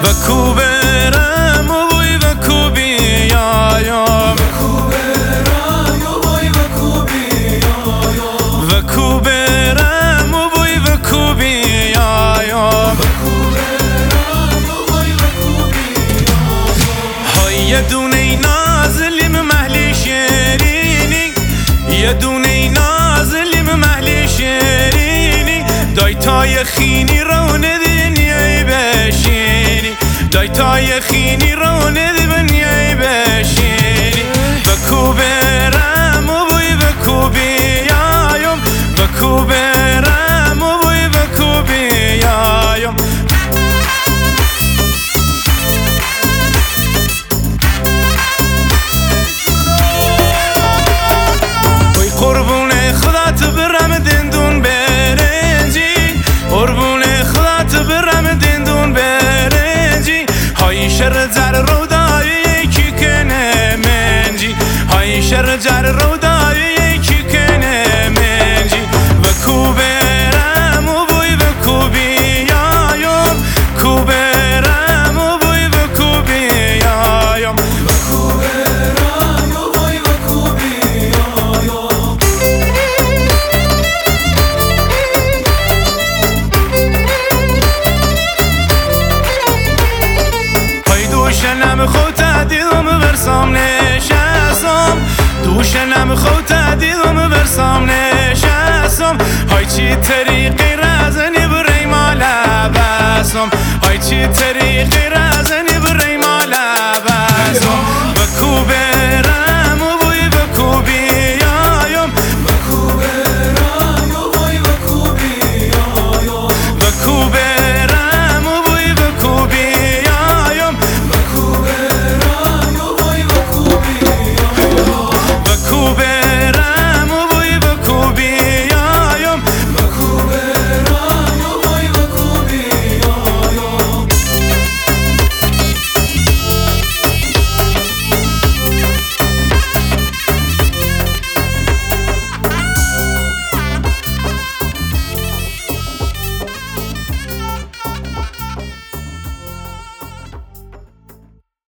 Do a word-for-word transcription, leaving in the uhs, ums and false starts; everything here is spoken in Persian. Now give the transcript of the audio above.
وکو برم و بوی وکو بیایم وکو برم و بوی وکو بیایم های یه دونه نازلیم محلی شیرینی یه دونه نازلیم محلی شیرینی دای تای خینی رون دنیای بشینی دای تای خینی رون دنیای بشینی وکو برم و بوی وکو بیایم وکو برم و بوی وکو بیایم وی قربون خدات برم دندون برنجی قربون خدات برم دندون برنجی های شر جر رودای کی کنه منجی های شر جر رودای کی کنه منجی وکو برم و بوی وکو بیایم کو برم و بوی وکو بیایم وکو برم و بوی وکو بیایم های دوشنم خود دیدم برسام نشستم دوشنم خود دیدم برسام نشستم های چی طریقی رزنی برای ما لبستم های چی طریقی